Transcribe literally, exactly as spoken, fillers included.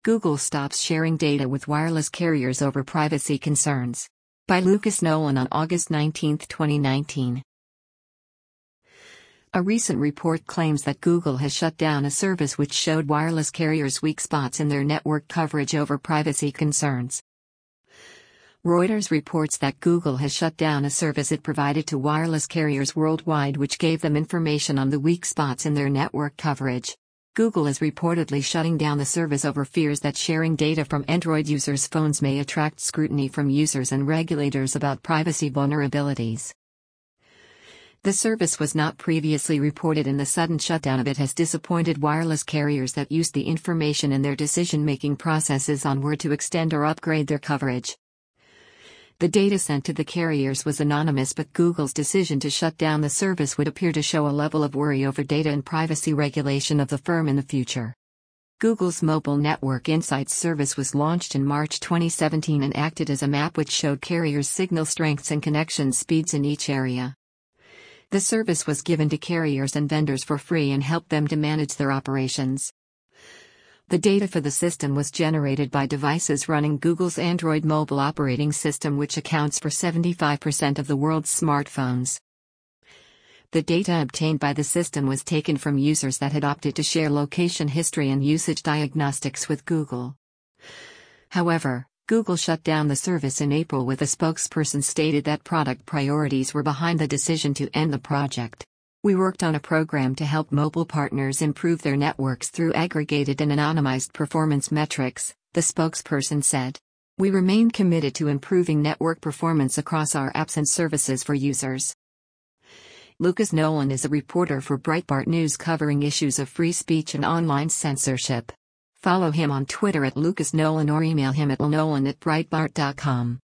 Google stops sharing data with wireless carriers over privacy concerns. By Lucas Nolan on August nineteenth, twenty nineteen. A recent report claims that Google has shut down a service which showed wireless carriers weak spots in their network coverage over privacy concerns. Reuters reports that Google has shut down a service it provided to wireless carriers worldwide which gave them information on the weak spots in their network coverage. Google is reportedly shutting down the service over fears that sharing data from Android users' phones may attract scrutiny from users and regulators about privacy vulnerabilities. The service was not previously reported, and the sudden shutdown of it has disappointed wireless carriers that used the information in their decision-making processes on where to extend or upgrade their coverage. The data sent to the carriers was anonymous, but Google's decision to shut down the service would appear to show a level of worry over data and privacy regulation of the firm in the future. Google's Mobile Network Insights service was launched in March twenty seventeen and acted as a map which showed carriers' signal strengths and connection speeds in each area. The service was given to carriers and vendors for free and helped them to manage their operations. The data for the system was generated by devices running Google's Android mobile operating system, which accounts for seventy-five percent of the world's smartphones. The data obtained by the system was taken from users that had opted to share location history and usage diagnostics with Google. However, Google shut down the service in April, with a spokesperson stated that product priorities were behind the decision to end the project. "We worked on a program to help mobile partners improve their networks through aggregated and anonymized performance metrics," the spokesperson said. "We remain committed to improving network performance across our apps and services for users." Lucas Nolan is a reporter for Breitbart News covering issues of free speech and online censorship. Follow him on Twitter at Lucas Nolan or email him at nolan at breitbart dot com.